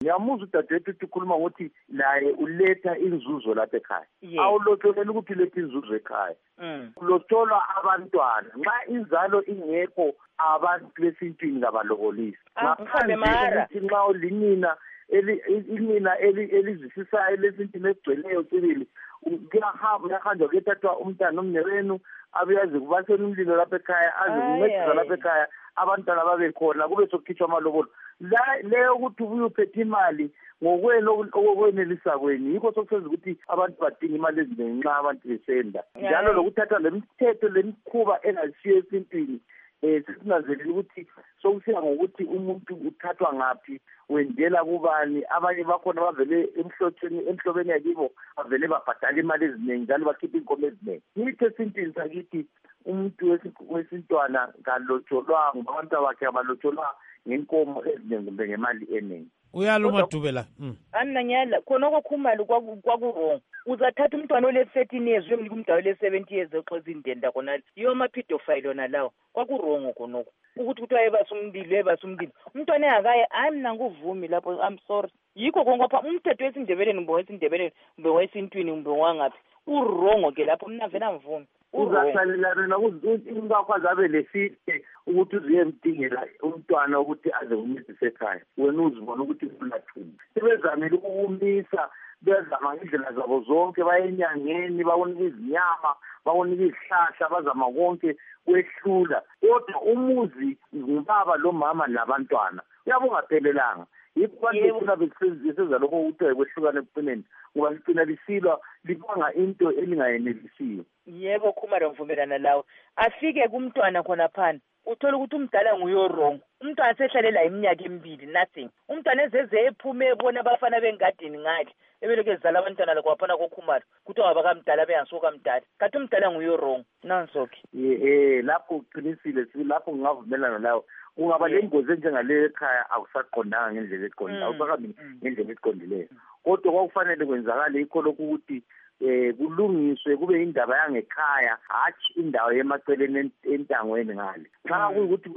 ngiyamuzwa udadewethu ukhuluma ngokuthi naye uletha inzuzo lapha ekhaya awulotholeli ukuthi uletha inzuzo ekhaya ulotholwa abantwana nxa inzalo ingekho abantu besintwini kabalobolisi ngaphandle ukuthi nxa ulinina inina elizisisayo lesintwini esigcweleyo sibili kuyahanjwa kuyethathwa umntana omnewenu abuyaze kubaseni umlilo lapha ekhaya aze kuncedisa lapha ekhaya abantwana babe khona kube sokukhitshwa amalobolo leyo ukuthi ubuye uphethe imali ngokwenu okwenelisa kwenu yikho sokusenza ukuthi abantu badinga imali eziningi nxa abantu besenda njalo lokuthatha lemithetho lemikhuba engashiyo esintwini sesinanzelela ukuthi sokusiya ngokuthi umuntu uthathwa ngaphi wendela kubani abanye bakhona bavele emhlobeni yakibo bavele babhadala imali eziningi njalo bakhipha inkomo eziningi ngithi esintwini sakithi umuntu wesintwana kalotholwanga abantu bakhe abalotholwa ngenkomo eziningi kumbe ngemali eningi uyalo Madubela ananyala khona okukhumalo kwakurongo uzathatha umntwana ole-13 years uyomnika umntwana ole-70 years oxoza indenda khona yiyo ama-pedophile ona lawo kwakurongo khonoko ukuthi kuthiwa ebasa umlilo umntwana engakaye hayi mina nguvumi lapho I'm sorry yikho konke umthetho wesindebeleni kumbe wesindebeleni kumbe wesintwini kumbe wangaphi urongo ke lapho mina vele amvumi uzasalelana nokuthi ingakwazi abe leside ukuthi uziyemdingela umntwana ukuthi aze umncedise ekhaya wena uzibona ukuthi kulathuni sebezamile ukukumisa bezama indlela zabo zonke bayenyangeni bawonika izinyama bawonika izihlahla bazama konke kwehlula kodwa umuzi ngubaba lo mama nabantwana uyabe ungaphelelanga yikho abantu befuna beseza lokho ukuthi kwehlukane ekucineni ngoba ligcina lisilwa libanga into elingayenelisiyo yebo Khumalo ngivumelana lawo afike kumntwana khona phana uthola ukuthi umdala nguyorongo umntwana sehlalela iminyaka emibili nothing umntwana ezeze ephume ebona abafana bengadini ngale ebeleke ezala abantwana lokwaphana koKhumalo kuthi abakamdala beyasuka mdala kanti umdala nguyorongo nansoke lapho uqinisile lapho ngingavumelana lawo kungaba lengozi enjengaleyo ekhaya akusaqondanga ngendlela eqondile awusakambi ngendlela eqondileyo kodwa kwakufanele kwenzakale yikho lokhu ukuthi kulungiswe kube indaba yangekhaya hatshi indawo yemaceleni entangweni ngale nxa kuyukuthi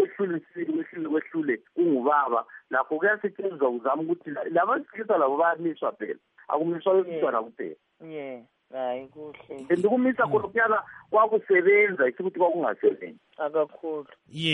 kwehlule kungubaba lakho kuyasetshenziswa kuzama ukuthi labasilisa labo bayamiswa phela akumiswa umntwana kuphela hayi kuhle bendikumisa khona kuyala kwakusebenza ukuthi kwakungasebenzi akakhulu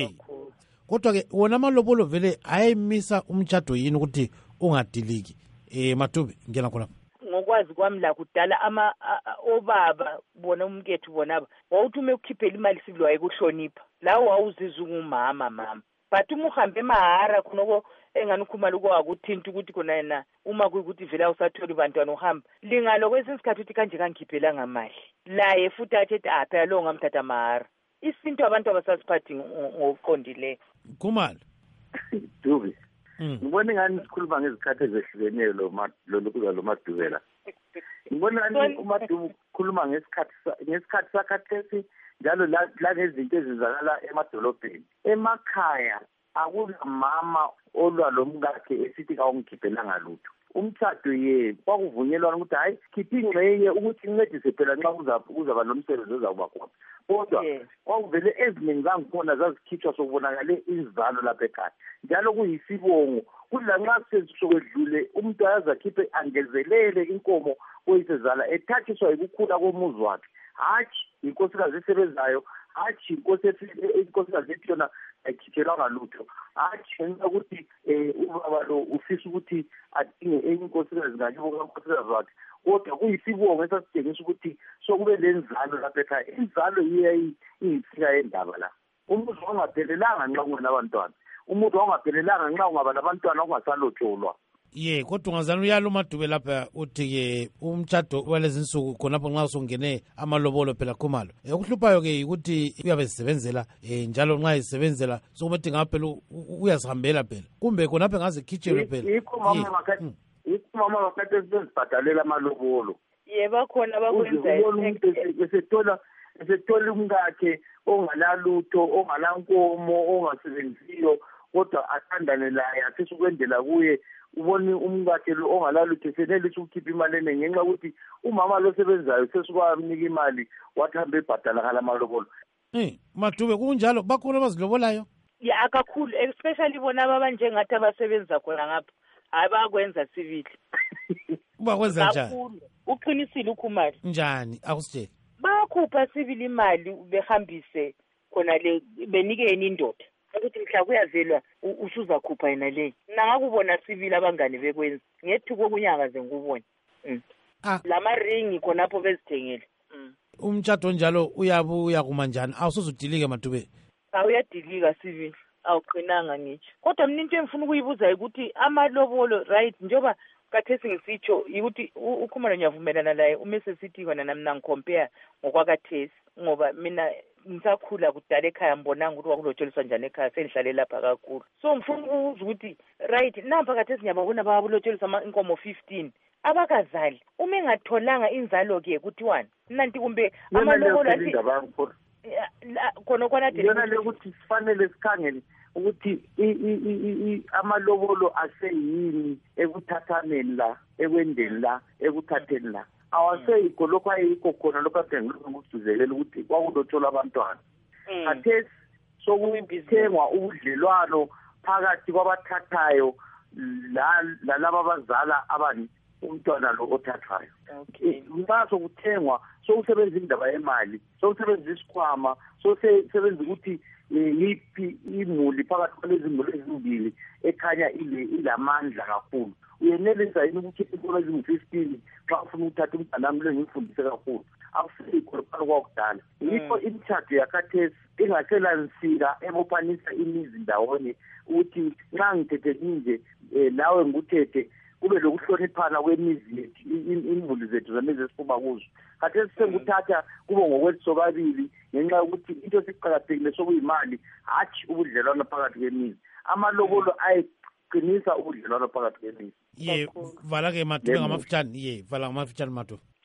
kodwa-ke wona amalobolo vele ayayimisa umtshado yini ukuthi ungadiliki Madube ngena khona ngokwazi kwami la kudala obaba bona umkethu bonaba wawuthi ume ukhiphela imali sibili wayekuhlonipha lawo wawuzizwa ungumama but uma uhambe emahara khonoko engani uKhumalo kwakuthinta ukuthi khona yena uma kuyikuthi vele awusatholi bantwana uhamba lingalo kwesinye isikhathi uthi kanje kangikhiphelanga mali laye futhi athi phela lo ngamthatha mahara isinto abantu abasasiphathi ngokuqondileyo Khumalo Dube ngibona ngani sikhuluma ngezikhathi ezehlukeneyo lo Madubela ngibona ngani uMadubu khuluma ngesikhathi sakhathesi njalo la ngezinto ezizakala emadolobheni emakhaya akunamama olwa lomkakhe esithi kawungikhiphela lutho umtshado kwakuvunyelwana ukuthi hayi khipha ingxenye ukuthi incedise phela nxa kuzaba nomsebenzi ozakuba khona kodwa kwakuvele eziningi zangikhona zazikhitshwa sokubonakale inzalo lapha ekhaya njalo kuyisibongo kulanxa sesokwedlule umuntu ayazakhiphe angezelele inkomo kuyisezala ethathiswa yikukhula komuzi wakhe hatshi inkosikazi esebenzayo hatshi inkosikazi ethi yona ayikhitshelwanga lutho hatshi ngenxa ukuthi ubaba lo ufisa ukuthi adinge enye inkosikazi ngakibo kankosikazi wakhe kodwa kuyisibongo esasitshengisa ukuthi sokube lenzalo lapha ekhaya inzalo yiyo iyisika yendaba la umuntu ongaphelelanga nxa kunabantwana umuntu ongaphelelanga nxa ungaba labantwana okungasalotsholwa kodwa ungazana uyalo Madube lapha uthi-ke umtshado walezi nsuku khonapho nxa usungene amalobolo phela Khumalo okuhluphayo-ke ukuthi uyabe sisebenzela njalo nxa isebenzela sokumethi ngaphela uyasihambela phela kumbe khonapho ngaze khitshelwe phela yikho mama bakhathi esibhadalela amalobolo bakhona bakwenza esethola umkakhe ongalalutho ongalankomo ongasebenziyo kodwa athandane laye afisa ukwendela kuye ubone umkakhe lo ongalalutho senelisa ukukhipha imali eningi ngenxa ukuthi umama lo sebenzayo sesukwamnika imali wathi hambe ebhadala ngala malobolo Madube kunjalo bakhona abazilobolayo akakhulu especially bona abanjengathi abasebenza khona ngapha hayi bakwenza sibili bakwenza njani kakhulu uqinisile ukhumalo njani akusitshela bakhupha sibili imali behambise khona le benikeni indoda ukuthi mhla kuyavelwa usuzakhupha yena le nangakubona sibili abangane bekwenza ngethuko okunyaka ze ngubone lamaringi khonapho bezithengele umtshato njalo uyabuya kumanjani awusuzudilike Matubela awuyadilika sibili awuqinanga ngitsho kodwa mina into engifuna ukuyibuza ukuthi amalobolo right njengoba kathesi ngisitsho ukuthi ukhumalo ngiyavumelana laye umese sithi kona nami nangicompare ngokwakathesi ngoba mina ngisakhula kudala ekhaya mbonanga ukuthi kwakulotsholiswa njani ekhaya sengihlale lapha kakhulu so ngifuna ukubuza ukuthi right nampa kathesi ngiyababona babulotsholiswa inkomo 15 abakazali uma engatholanga inzalo-ke kuthiwani nanti kumbe amalobolo athi khona yona le ukuthi sifanele sikhangele ukuthi amalobolo aseyini ekuthathaneni la ekwendeni la ekuthatheni la awaseyikho lokho ayikho khona lokho ade ngikuzuzelela ukuthi kwakulotsholwa abantwana khathesi sokuthengwa ubudlelwano phakathi kwabathathayo lalaba abazala abani umntwana lo othathwayo ngaso kuthengwa sokusebenza indaba yemali sokusebenza isikhwama sokusebenza ukuthi yiphi imuli phakathi kwalezi muli ezimbili ekhanya ilamandla kakhulu uyenelisa yini ukuthi inkomo ezingu-15 xa ufuna ukuthatha umntanami lo ngimfundise kakhulu akusikho phakathi kwakudala yikho imitshato yakhathesi ingasela nsika ebophanisa imizi ndawonye ukuthi nxa ngithethe ninje nawe ngikuthethe kube lokuhloniphana kwemizi yethu imuli zethu zamezi esiphuma kuzo khathesi senguthatha kube ngokwethu sobabili ngenxa yokuthi into esiqakathekile sokuyimali hatshi ubudlelwano phakathi kwemizi amalobolo ayiqinisa ubudlelwano phakathi kwemizi vala ke Matube ngamafutshane vala ngamafutshane Matube